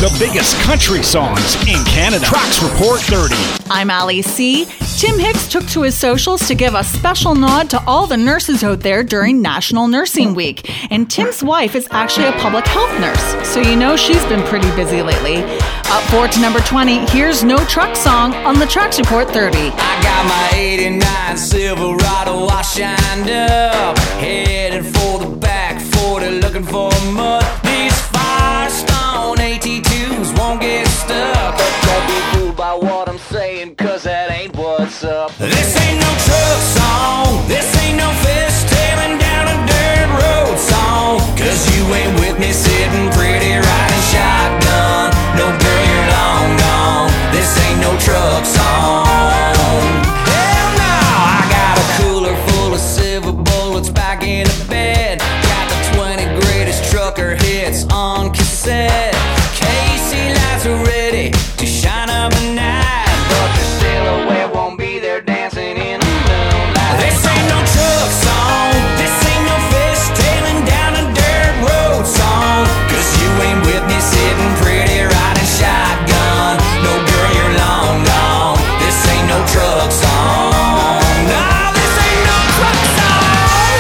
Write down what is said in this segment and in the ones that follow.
the biggest country songs in Canada. Tracks Report 30. I'm Ali C. Tim Hicks took to his socials to give a special nod to all the nurses out there during National Nursing Week. And Tim's wife is actually a public health nurse, so you know she's been pretty busy lately. Up forward to number 20, here's No Truck Song on the Tracks Report 30. I got my 89 Silverado all shined up, headed for the back 40, looking for mud. These Firestone AT2s won't get stuck, but don't be fooled by what I'm saying, cause that ain't what's up. This ain't no truck song, this ain't no fishtailing down a dirt road song, cause you ain't with me sitting pretty riding shotgun. No girl, you're long gone, this ain't no truck song. Hell no, I got a cooler full of silver bullets back in the bed. Got the 20 greatest trucker hits on cassette. Casey lights are ready to shine up at night, but the silhouette won't be there dancing in the moonlight. This ain't no truck song, this ain't no fishtailing down a dirt road song, cause you ain't with me sitting pretty riding shotgun. No girl, you're long gone, this ain't no truck song. No, this ain't no truck song.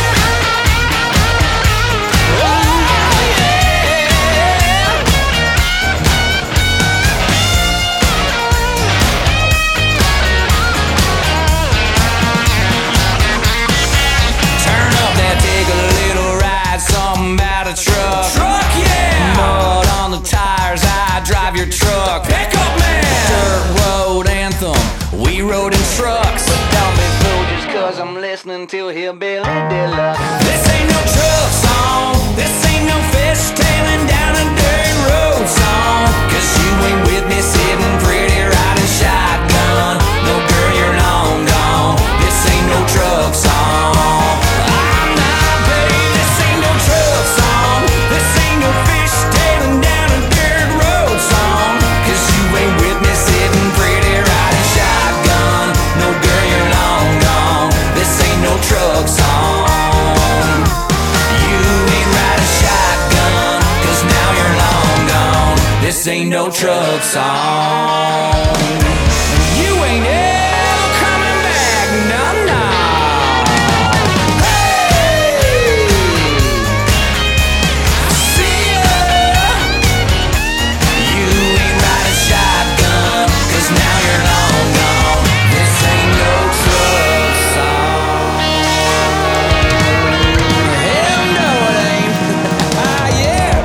Oh yeah. Turn up that, take a little ride, something about a truck. Truck, yeah. Mud on the tires, I drive your truck. Pick up man. Dirt road anthem, we rode in trucks. But don't be fooled just cause I'm listening to Hillbilly Deluxe. This ain't no truck song, this ain't no fishtailing down a dirt road song, cause you ain't with me sitting pretty riding shotgun. No girl, you're long gone, this ain't no truck song. I'm not, babe, this ain't no truck song, this ain't no fishtailing down a dirt road song, cause you ain't with me sitting pretty riding shotgun. No girl, you're long gone, this ain't no truck song. You ain't riding shotgun, cause now you're long gone, this ain't no truck song. You ain't ever coming back, no, no. Hey! See ya! You ain't riding shotgun, cause now you're long gone, this ain't no truck song. Hell no it ain't.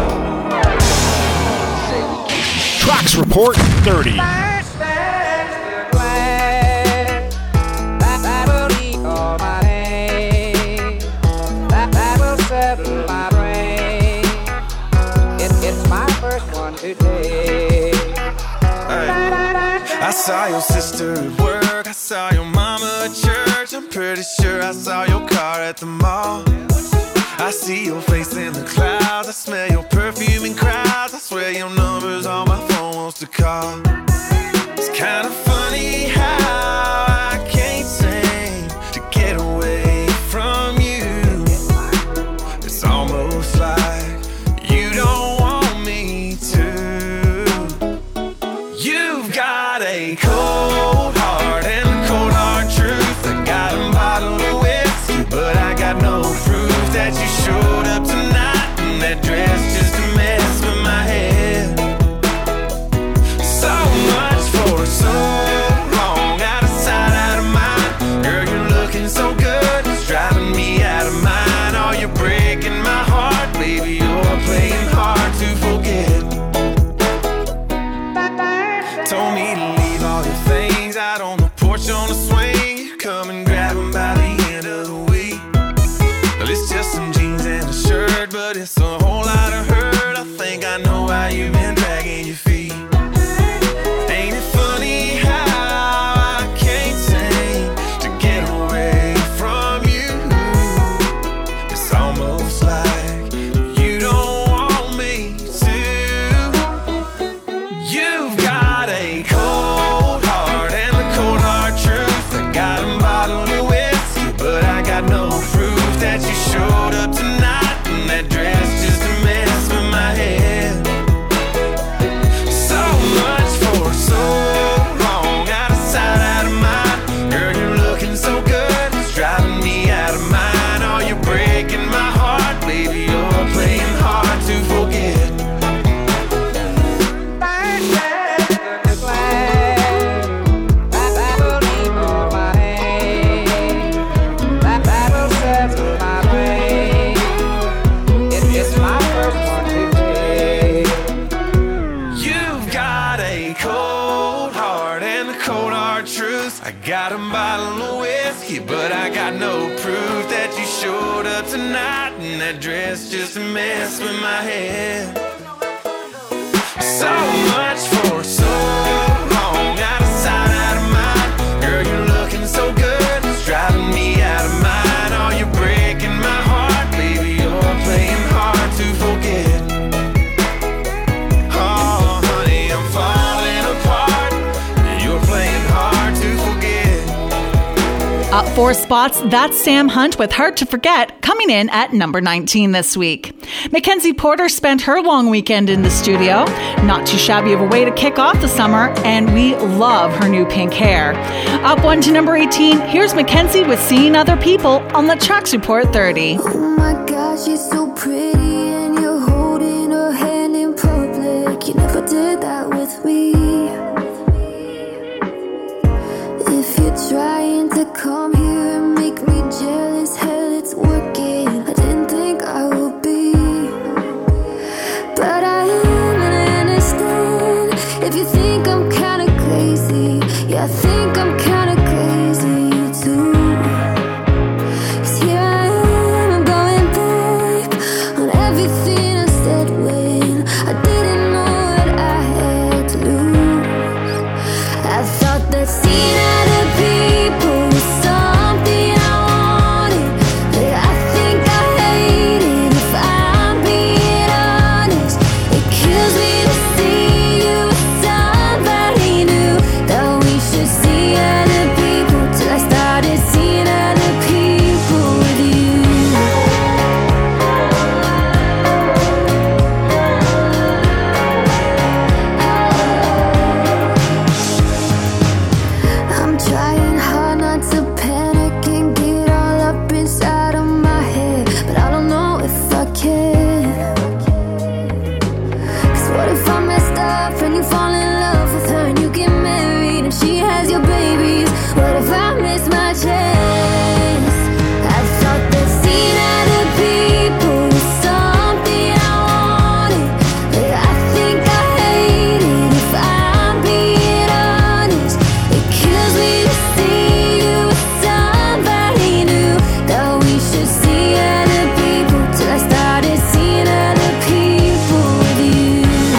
Yeah. Tracks Report 30. That will recall my name. That will settle my brain. It's my first one today. I saw your sister at work, I saw your mama at church, I'm pretty sure I saw your car at the mall. I see your face in the clouds, I smell your perfume in crowds, I swear your number's on my phone wants to call. It's kind of funny how I can't seem to get away from you. It's almost like you don't want me to. You've got a cold heart and a cold hard truth. I got a bottle of whiskey, but I got no proof that you showed up tonight in that dress just to mess with my head. So much for so long, out of sight, out of mind. Girl, you're looking so good, it's driving me out of mind. Oh, you're breaking my heart, baby, you're playing hard to forget. Told me to leave all your I got a bottle of whiskey, but I got no proof that you showed up tonight. And that dress just a mess with my head. So much for so long, out of sight, out of mind. Girl, you're looking so good, it's driving me out of mind. Oh, you're breaking my heart, baby, you're playing hard to forget. Oh, honey, I'm falling apart, you're playing hard to forget. Up 4 spots, that's Sam Hunt with Hard to Forget, coming in at number 19 this week. Mackenzie Porter spent her long weekend in the studio. Not too shabby of a way to kick off the summer, and we love her new pink hair. Up 1 to number 18, here's Mackenzie with Seeing Other People on the Tracks Report 30. Oh my gosh, she's so pretty and you're holding her hand in public. You never did that with me. If you're trying to come here and make me jealous, hell, it's working. I didn't think I would be, but I am, and I understand. If you think I'm kinda crazy, yeah, I think I'm kinda crazy too. 'Cause here I am, I'm going back on everything I said when I didn't know what I had to lose. I thought that seeing other people was something I wanted, but I think I hate it if I'm being honest. It kills me to see you with somebody new. Thought we should see other people till I started seeing other people with you. I'm trying hard not to panic and get all up inside of my head, but I don't know if I can. 'Cause what if I messed up and you fall in love with her and you get married and she has your babies? What if I miss my chance? I thought that seeing other people was something I wanted, but I think I hate it if I'm being honest. It kills me to see you with somebody new. Thought we should see other people till I started seeing other people with you.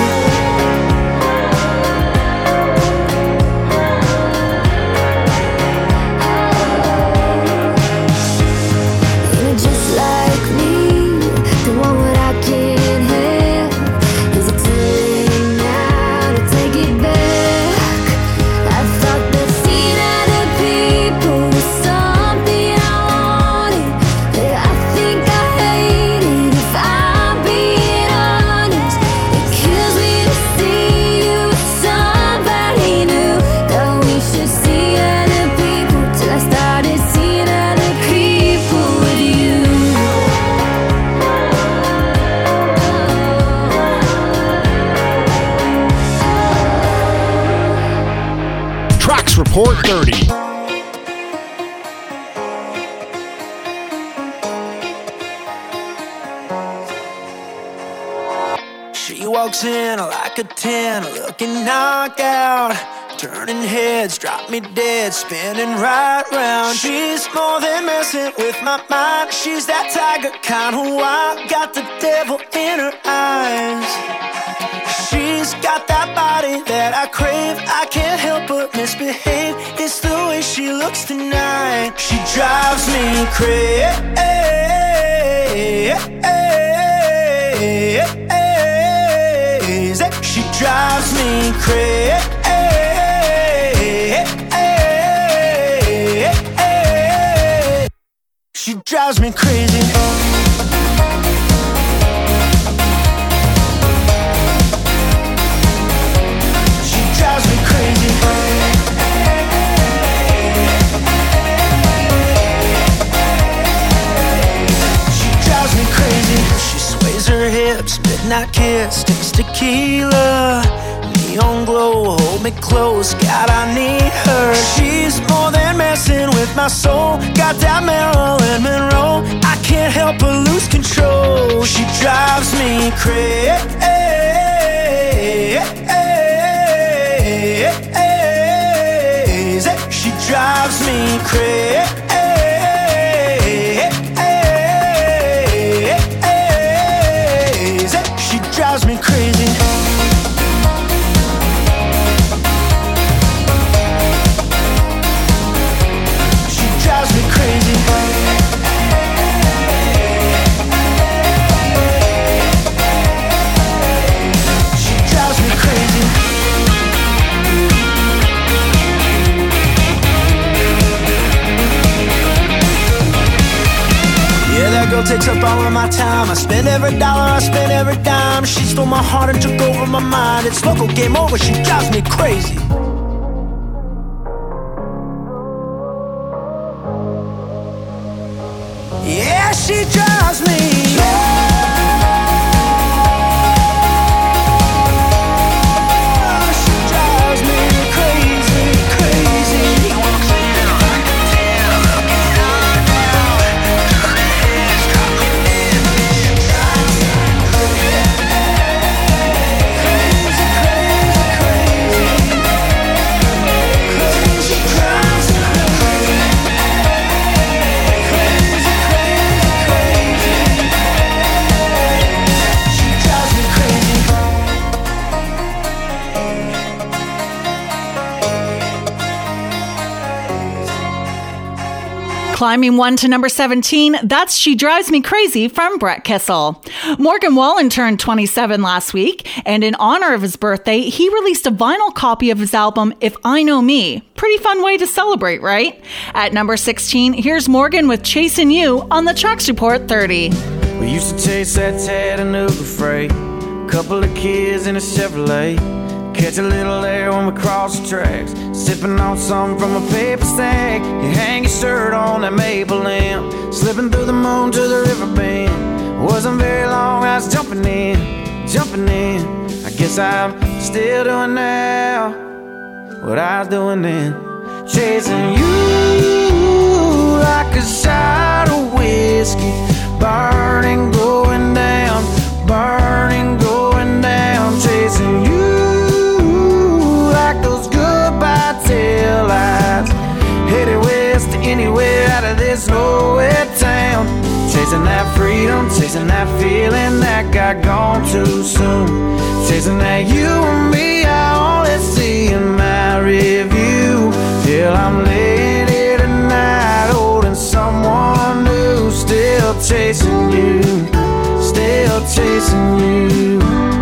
You're just like me, the one what I can't have. Is it too late now to take it back? I thought that seeing other people was something I wanted, but I think I hate it if I'm being honest. It kills me to see you with somebody new. Thought we should see other people till I started seeing other people with you. Tracks Report 30. She walks in like a 10, looking knockout. Turning heads, drop me dead, spinning right round. She's more than messing with my mind. She's that tiger kind of wild, got the devil in her eyes. She's got that body that I crave, I can't help but misbehave. It's the way she looks tonight. She drives me crazy. She drives me crazy. She drives me crazy. She drives me crazy. She drives me crazy. She sways her hips, midnight kiss, takes tequila. Neon glow, hold me close, God, I need her. She's more than messing with my soul, got that Marilyn Monroe, I can't help but lose control. She drives me crazy. She drives drives me crazy. She drives me crazy. She drives me crazy. She drives me crazy. Yeah, that girl takes up all of my time. I spend every dollar, I spend every dime. She stole my heart and took over my mind. It's local, game over, she drives me crazy. Yeah, she drives me. She drives me crazy, crazy. Climbing one to number 17, that's She Drives Me Crazy from Brett Kissel. Morgan Wallen turned 27 last week, and in honor of his birthday, he released a vinyl copy of his album, If I Know Me. Pretty fun way to celebrate, right? At number 16, here's Morgan with Chasing You on the Tracks Report 30. We used to chase that Chattanooga freight, couple of kids in a Chevrolet, catch a little air when we cross the tracks, sipping on something from a paper stack. You hang your shirt on that maple limb, slipping through the moon to the river bend. Wasn't very long, I was jumping in. I guess I'm still doing now what I was doing then. Chasing you like a shot of whiskey, burning, going down, burning, going down. Chasing you like those goodbye tail lights, headed west to anywhere out of this nowhere town. Chasing that freedom, chasing that feeling that got gone too soon. Chasing that you and me I only see in my review. Till I'm laying here tonight holding someone new. Still chasing you, still chasing you.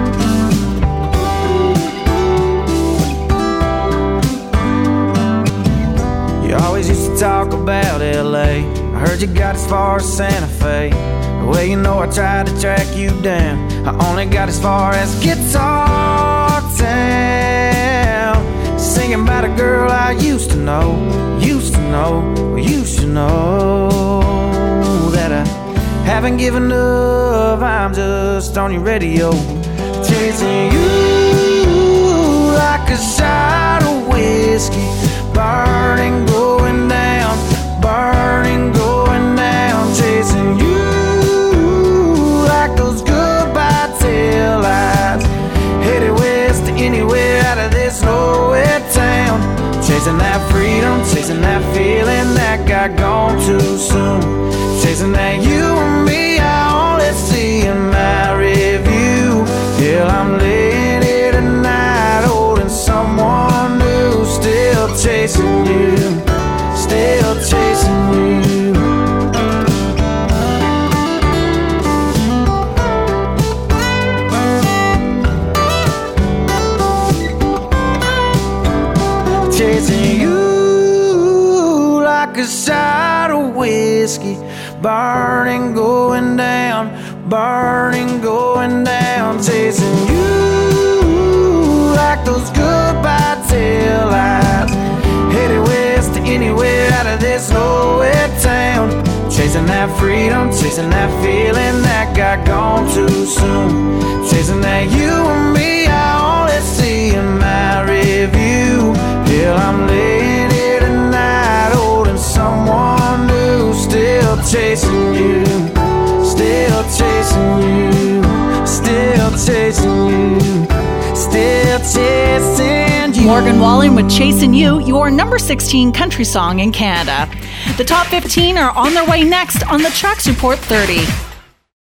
You always used to talk about L.A. I heard you got as far as Santa Fe. Well, you know I tried to track you down. I only got as far as Guitar Town, singing about a girl I used to know. Well, you should know that I haven't given up. I'm just on your radio, chasing you like a shot of whiskey, burning, going down, burning, going down. Chasing you like those goodbye tail lights, headed west to anywhere out of this nowhere town. Chasing that freedom, chasing that feeling that got gone too soon. Chasing that you and me I only see in my review. Till I'm laying here tonight holding someone new. Still chasing you, still chasing you. Chasing you like a shot of whiskey, burning, going down, burning, going down. Chasing you like those goodbye tail lights, headed west to anywhere out of this nowhere town. Chasing that freedom, chasing that feeling that got gone too soon. Chasing that you and me I only see in my review. Till I'm laying here tonight holding someone new. Still chasing you, still chasing you, still chasing you, still chasing you. Morgan Wallen with Chasing You, your number 16 country song in Canada. The top 15 are on their way next on the Tracks Report 30.